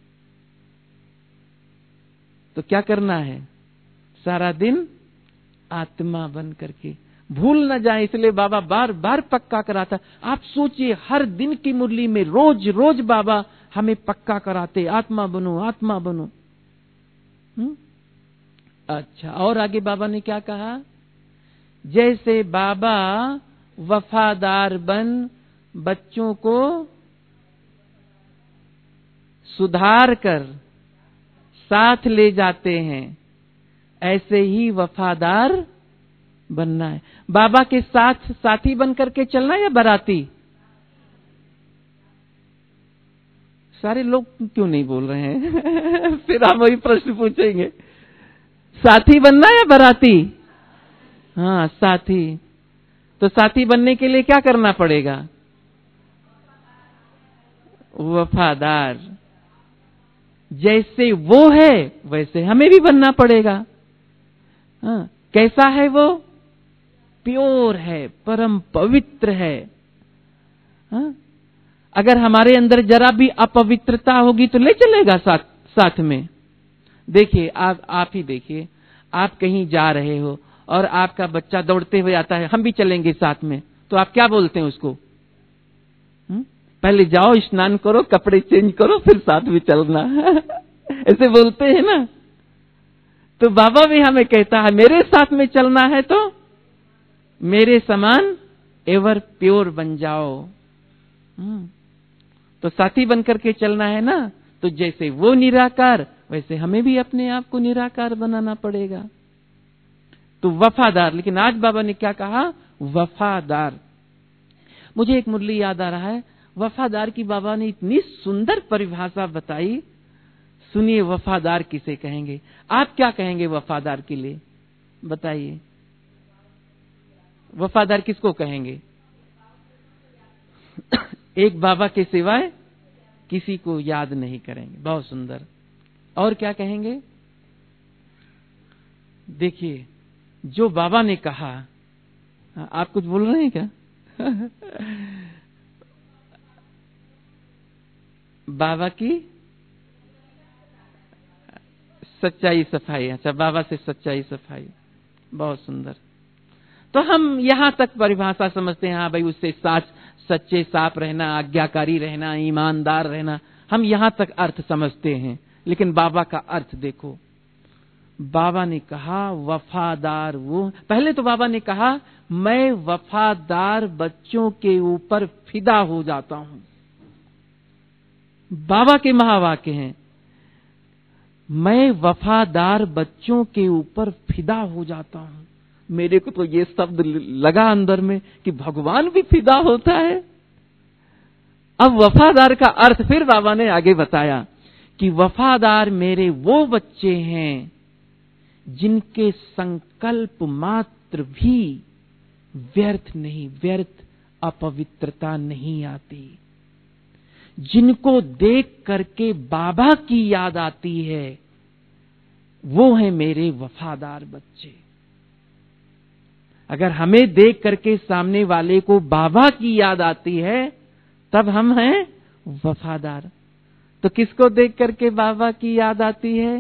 तो क्या करना है? सारा दिन आत्मा बन करके भूल न जाए, इसलिए बाबा बार बार पक्का कराता। आप सोचिए, हर दिन की मुरली में रोज रोज बाबा हमें पक्का कराते, आत्मा बनो, आत्मा बनो। हुँ? अच्छा, और आगे बाबा ने क्या कहा? जैसे बाबा वफादार बन बच्चों को सुधार कर साथ ले जाते हैं, ऐसे ही वफादार बनना है। बाबा के साथ साथी बन करके चलना या बाराती? सारे लोग क्यों नहीं बोल रहे हैं? फिर हम वही प्रश्न पूछेंगे, साथी बनना या बाराती? हाँ, साथी। तो साथी बनने के लिए क्या करना पड़ेगा? वफादार। जैसे वो है वैसे हमें भी बनना पड़ेगा। हाँ, कैसा है वो? प्योर है, परम पवित्र है। हाँ? अगर हमारे अंदर जरा भी अपवित्रता होगी तो ले चलेगा साथ साथ में। देखिए, आप आप ही देखिए, आप कहीं जा रहे हो और आपका बच्चा दौड़ते हुए आता है, हम भी चलेंगे साथ में, तो आप क्या बोलते हैं उसको? हुँ? पहले जाओ, स्नान करो, कपड़े चेंज करो, फिर साथ में चलना। ऐसे बोलते हैं ना। तो बाबा भी हमें कहता है, मेरे साथ में चलना है तो मेरे समान एवर प्योर बन जाओ। हुँ? तो साथी बन करके चलना है ना, तो जैसे वो निराकार वैसे हमें भी अपने आप को निराकार बनाना पड़ेगा। तो वफादार। लेकिन आज बाबा ने क्या कहा? वफादार। मुझे एक मुरली याद आ रहा है, वफादार की बाबा ने इतनी सुंदर परिभाषा बताई। सुनिए, वफादार किसे कहेंगे? आप क्या कहेंगे वफादार के लिए? बताइए, वफादार किसको कहेंगे? एक बाबा के सिवाय किसी को याद नहीं करेंगे। बहुत सुंदर। और क्या कहेंगे? देखिए, जो बाबा ने कहा, आप कुछ बोल रहे हैं क्या? बाबा की सच्चाई सफाई। अच्छा, बाबा से सच्चाई सफाई, बहुत सुंदर। तो हम यहां तक परिभाषा समझते हैं, हाँ भाई, उससे साच सच्चे साफ रहना, आज्ञाकारी रहना, ईमानदार रहना, हम यहां तक अर्थ समझते हैं। लेकिन बाबा का अर्थ देखो। बाबा ने कहा वफादार वो। पहले तो बाबा ने कहा, मैं वफादार बच्चों के ऊपर फिदा हो जाता हूं। बाबा के महावाक्य हैं, मैं वफादार बच्चों के ऊपर फिदा हो जाता हूं। मेरे को तो ये शब्द लगा अंदर में कि भगवान भी फिदा होता है। अब वफादार का अर्थ फिर बाबा ने आगे बताया कि वफादार मेरे वो बच्चे हैं जिनके संकल्प मात्र भी व्यर्थ नहीं, व्यर्थ अपवित्रता नहीं आती, जिनको देख करके बाबा की याद आती है, वो हैं मेरे वफादार बच्चे। अगर हमें देख करके सामने वाले को बाबा की याद आती है, तब हम हैं वफादार। तो किसको देख करके बाबा की याद आती है?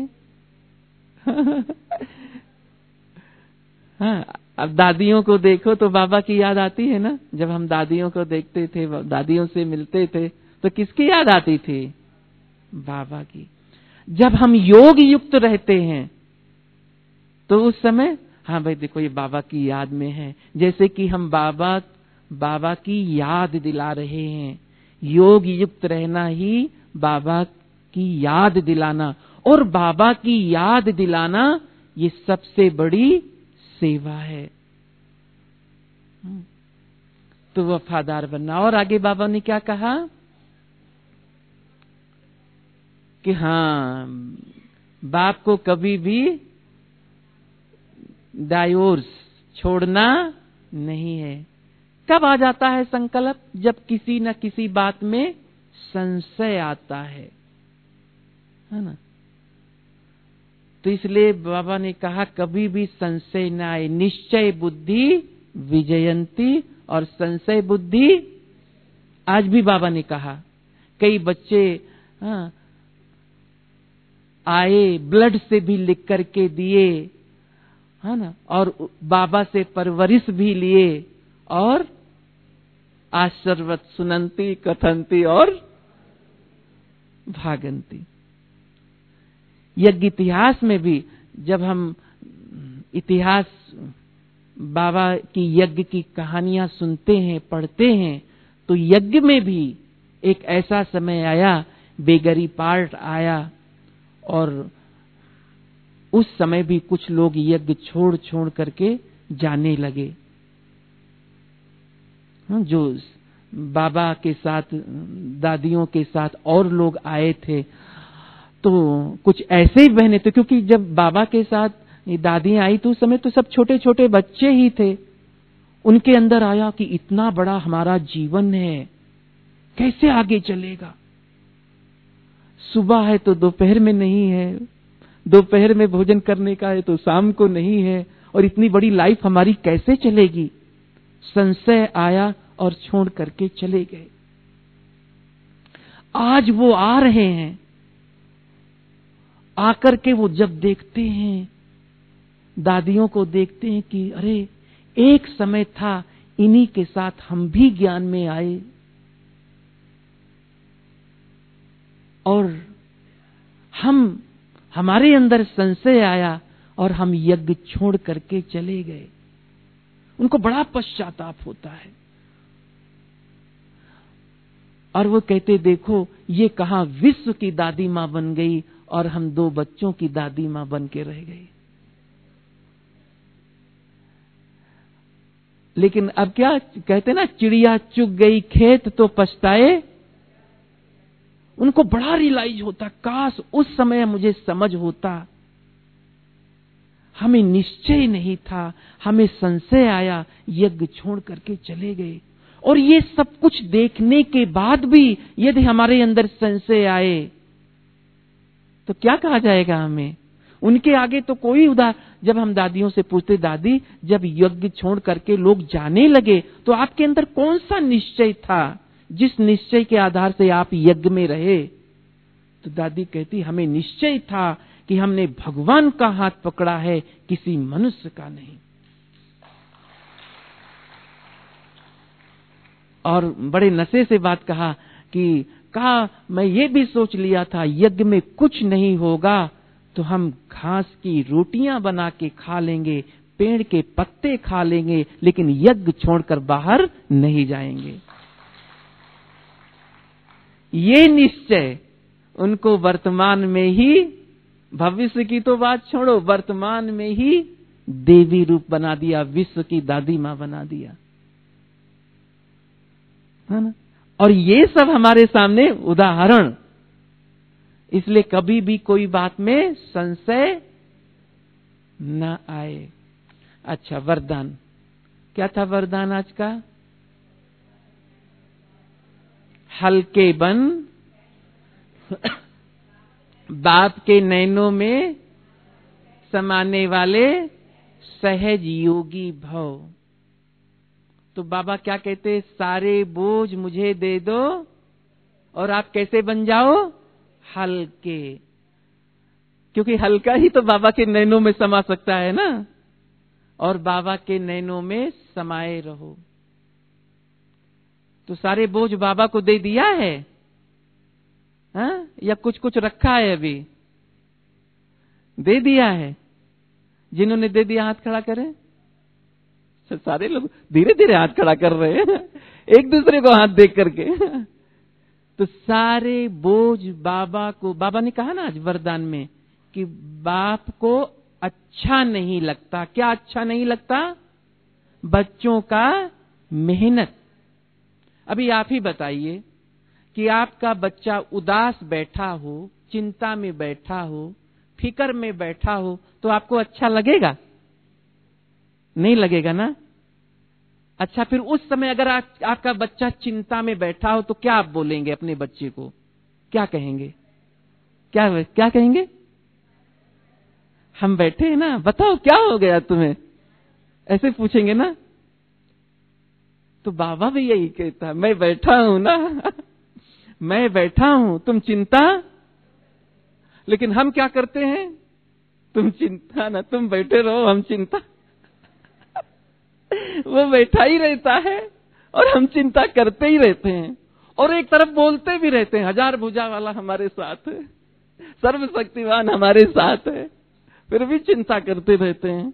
हाँ, अब दादियों को देखो तो बाबा की याद आती है ना। जब हम दादियों को देखते थे, दादियों से मिलते थे, तो किसकी याद आती थी? बाबा की। जब हम योग युक्त रहते हैं तो उस समय, हाँ भाई देखो, ये बाबा की याद में है। जैसे कि हम बाबा बाबा की याद दिला रहे हैं। योग युक्त रहना ही बाबा की याद दिलाना, और बाबा की याद दिलाना ये सबसे बड़ी सेवा है। तो वफादार बनना। और आगे बाबा ने क्या कहा कि हाँ, बाप को कभी भी डायोर्स, छोड़ना नहीं है। कब आ जाता है संकल्प? जब किसी न किसी बात में संशय आता है, है ना। तो इसलिए बाबा ने कहा कभी भी संशय न आए, निश्चय बुद्धि विजयंती, और संशय बुद्धि, आज भी बाबा ने कहा। कई बच्चे हाँ, आए, ब्लड से भी लिख करके दिए, है ना, और बाबा से परवरिश भी लिए, और आशर्वत सुनंती कथंती और भागंती। यज्ञ इतिहास में भी जब हम इतिहास बाबा की यज्ञ की कहानियां सुनते हैं, पढ़ते हैं, तो यज्ञ में भी एक ऐसा समय आया, बेगरी पार्ट आया, और उस समय भी कुछ लोग यज्ञ छोड़ छोड़ करके जाने लगे। जो बाबा के साथ, दादियों के साथ और लोग आए थे, तो कुछ ऐसे ही बहने थे, क्योंकि जब बाबा के साथ दादी आई तो उस समय तो सब छोटे छोटे बच्चे ही थे। उनके अंदर आया कि इतना बड़ा हमारा जीवन है, कैसे आगे चलेगा। सुबह है तो दोपहर में नहीं है, दोपहर में भोजन करने का है तो शाम को नहीं है, और इतनी बड़ी लाइफ हमारी कैसे चलेगी। संशय आया और छोड़ करके चले गए। आज वो आ रहे हैं, आकर के वो जब देखते हैं, दादियों को देखते हैं कि अरे एक समय था, इन्हीं के साथ हम भी ज्ञान में आए, और हम हमारे अंदर संशय आया और हम यज्ञ छोड़ करके चले गए। उनको बड़ा पश्चाताप होता है, और वो कहते देखो ये कहां विश्व की दादी मां बन गई और हम दो बच्चों की दादी मां बन के रह गई। लेकिन अब क्या कहते ना, चिड़िया चुग गई खेत तो पछताए। उनको बड़ा रियलाइज होता, काश उस समय मुझे समझ होता, हमें निश्चय नहीं था, हमें संशय आया, यज्ञ छोड़ करके चले गए। और ये सब कुछ देखने के बाद भी यदि हमारे अंदर संशय आए तो क्या कहा जाएगा हमें? उनके आगे तो कोई उदार, जब हम दादियों से पूछते, दादी जब यज्ञ छोड़ करके लोग जाने लगे तो आपके अंदर कौन सा निश्चय था जिस निश्चय के आधार से आप यज्ञ में रहे? तो दादी कहती हमें निश्चय था कि हमने भगवान का हाथ पकड़ा है, किसी मनुष्य का नहीं। और बड़े नशे से बात कहा कि कहा मैं ये भी सोच लिया था यज्ञ में कुछ नहीं होगा तो हम घास की रोटियां बना के खा लेंगे, पेड़ के पत्ते खा लेंगे, लेकिन यज्ञ छोड़कर बाहर नहीं जाएंगे। ये निश्चय उनको वर्तमान में ही, भविष्य की तो बात छोड़ो, वर्तमान में ही देवी रूप बना दिया, विश्व की दादी मां बना दिया, है ना। और ये सब हमारे सामने उदाहरण, इसलिए कभी भी कोई बात में संशय न आए। अच्छा, वरदान क्या था? वरदान आज का, हल्के बन, बाप के नैनों में समाने वाले सहज योगी भव। तो बाबा क्या कहते? सारे बोझ मुझे दे दो और आप कैसे बन जाओ? हल्के। क्योंकि हल्का ही तो बाबा के नैनों में समा सकता है ना, और बाबा के नैनों में समाये रहो। तो सारे बोझ बाबा को दे दिया है, हा? या कुछ कुछ रखा है? अभी दे दिया है। जिन्होंने दे दिया हाथ खड़ा करें। सारे लोग धीरे धीरे हाथ खड़ा कर रहे हैं एक दूसरे को हाथ देख करके। तो सारे बोझ बाबा को, बाबा ने कहा ना आज वरदान में कि बाप को अच्छा नहीं लगता। क्या अच्छा नहीं लगता? बच्चों का मेहनत। अभी आप ही बताइए कि आपका बच्चा उदास बैठा हो, चिंता में बैठा हो, फिक्र में बैठा हो, तो आपको अच्छा लगेगा? नहीं लगेगा ना। अच्छा, फिर उस समय अगर आ, आपका बच्चा चिंता में बैठा हो तो क्या आप बोलेंगे अपने बच्चे को? क्या कहेंगे? क्या क्या कहेंगे? हम बैठे हैं ना, बताओ क्या हो गया तुम्हें, ऐसे पूछेंगे ना। तो बाबा भी यही कहता, मैं बैठा हूं ना मैं बैठा हूं, तुम चिंता। लेकिन हम क्या करते हैं? तुम चिंता ना, तुम बैठे रहो, हम चिंता वो बैठा ही रहता है और हम चिंता करते ही रहते हैं, और एक तरफ बोलते भी रहते हैं, हजार भुजा वाला हमारे साथ है, सर्वशक्तिमान हमारे साथ है, फिर भी चिंता करते रहते हैं।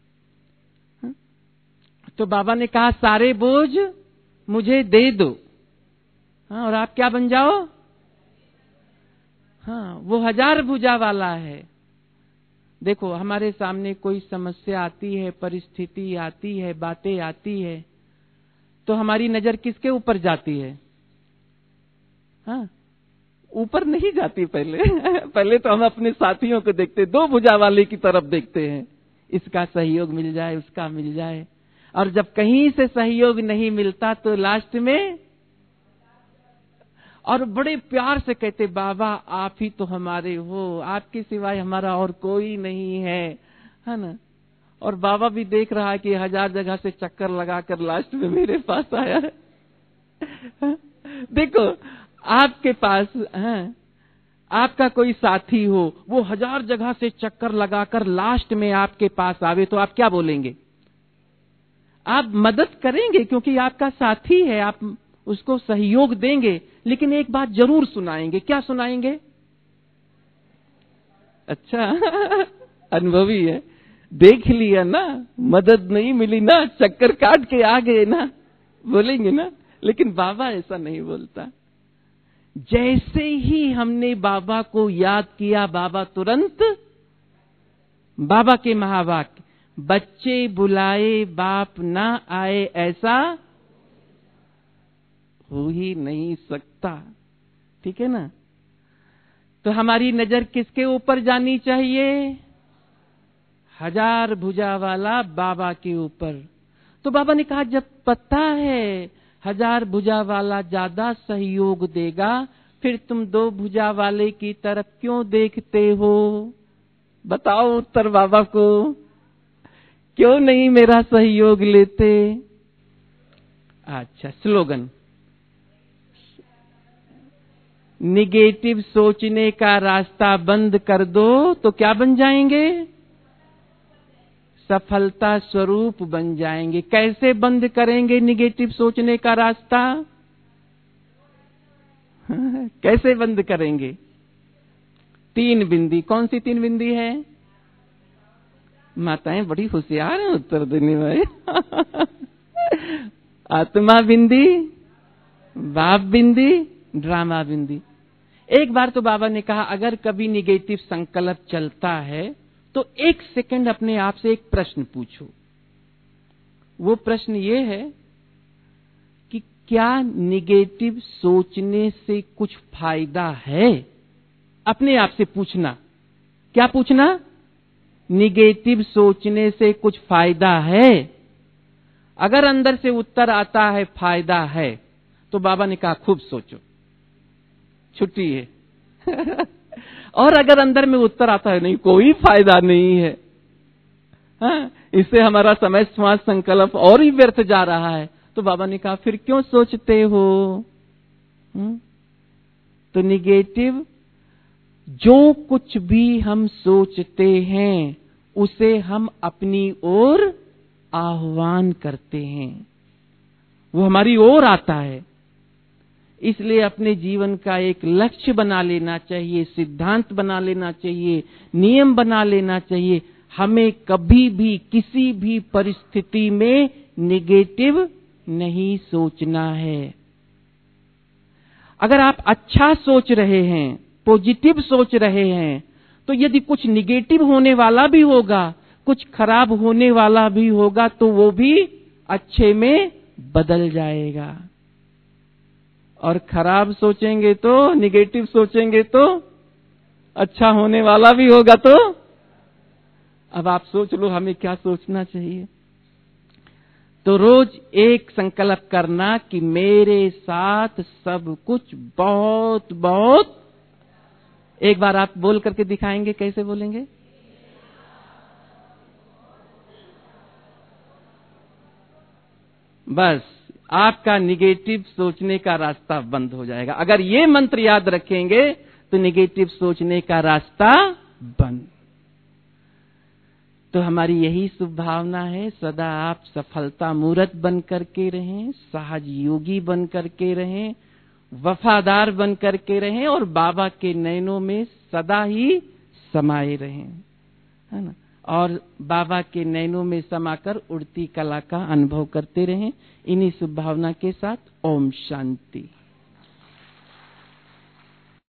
तो बाबा ने कहा, सारे बोझ मुझे दे दो, हाँ, और आप क्या बन जाओ? हाँ, वो हजार भुजा वाला है। देखो, हमारे सामने कोई समस्या आती है, परिस्थिति आती है, बातें आती है, तो हमारी नजर किसके ऊपर जाती है? हाँ, ऊपर नहीं जाती पहले पहले तो हम अपने साथियों को देखते, दो भुजा वाले की तरफ देखते हैं, इसका सहयोग मिल जाए, उसका मिल जाए, और जब कहीं से सहयोग नहीं मिलता तो लास्ट में, और बड़े प्यार से कहते, बाबा आप ही तो हमारे हो, आपके सिवाय हमारा और कोई नहीं है, है ना। और बाबा भी देख रहा है कि हजार जगह से चक्कर लगाकर लास्ट में मेरे पास आया है देखो, आपके पास है, आपका कोई साथी हो, वो हजार जगह से चक्कर लगाकर लास्ट में आपके पास आवे, तो आप क्या बोलेंगे? आप मदद करेंगे क्योंकि आपका साथी है, आप उसको सहयोग देंगे, लेकिन एक बात जरूर सुनाएंगे। क्या सुनाएंगे? अच्छा अनुभवी है, देख लिया ना, मदद नहीं मिली ना, चक्कर काट के आ गए ना, बोलेंगे ना। लेकिन बाबा ऐसा नहीं बोलता। जैसे ही हमने बाबा को याद किया, बाबा तुरंत, बाबा के महावाक्य, बच्चे बुलाए बाप ना आए, ऐसा हो ही नहीं सकता। ठीक है ना। तो हमारी नजर किसके ऊपर जानी चाहिए? हजार भुजा वाला बाबा के ऊपर। तो बाबा ने कहा, जब पता है हजार भुजा वाला ज्यादा सहयोग देगा, फिर तुम दो भुजा वाले की तरफ क्यों देखते हो? बताओ उत्तर बाबा को, क्यों नहीं मेरा सहयोग लेते? अच्छा, स्लोगन, निगेटिव सोचने का रास्ता बंद कर दो तो क्या बन जाएंगे? सफलता स्वरूप बन जाएंगे। कैसे बंद करेंगे निगेटिव सोचने का रास्ता? कैसे बंद करेंगे? तीन बिंदी। कौन सी तीन बिंदी है? माताएं बड़ी होशियार हैं उत्तर देने में आत्मा बिंदी, बाप बिंदी, ड्रामा बिंदी। एक बार तो बाबा ने कहा, अगर कभी निगेटिव संकल्प चलता है तो एक सेकंड अपने आप से एक प्रश्न पूछो। वो प्रश्न ये है कि क्या निगेटिव सोचने से कुछ फायदा है? अपने आप से पूछना। क्या पूछना? निगेटिव सोचने से कुछ फायदा है? अगर अंदर से उत्तर आता है फायदा है, तो बाबा ने कहा खूब सोचो, छुट्टी है और अगर अंदर में उत्तर आता है नहीं, कोई फायदा नहीं है, हाँ, इससे हमारा समय श्वास संकल्प और ही व्यर्थ जा रहा है, तो बाबा ने कहा फिर क्यों सोचते हो? हुँ? तो निगेटिव जो कुछ भी हम सोचते हैं उसे हम अपनी ओर आह्वान करते हैं, वो हमारी ओर आता है। इसलिए अपने जीवन का एक लक्ष्य बना लेना चाहिए, सिद्धांत बना लेना चाहिए, नियम बना लेना चाहिए। हमें कभी भी किसी भी परिस्थिति में निगेटिव नहीं सोचना है। अगर आप अच्छा सोच रहे हैं, पॉजिटिव सोच रहे हैं, तो यदि कुछ निगेटिव होने वाला भी होगा, कुछ खराब होने वाला भी होगा, तो वो भी अच्छे में बदल जाएगा। और खराब सोचेंगे तो, निगेटिव सोचेंगे तो अच्छा होने वाला भी होगा। तो अब आप सोच लो हमें क्या सोचना चाहिए। तो रोज एक संकल्प करना कि मेरे साथ सब कुछ बहुत बहुत। एक बार आप बोल करके दिखाएंगे, कैसे बोलेंगे? बस आपका निगेटिव सोचने का रास्ता बंद हो जाएगा। अगर ये मंत्र याद रखेंगे तो निगेटिव सोचने का रास्ता बंद। तो हमारी यही शुभ भावना है, सदा आप सफलता मूर्त बन करके रहें, सहज योगी बन करके रहें, वफादार बन करके रहें और बाबा के नयनों में सदा ही समाये रहें, है ना। और बाबा के नैनों में समाकर उड़ती कला का अनुभव करते रहें। इन्हीं शुभ भावना के साथ ओम शांति।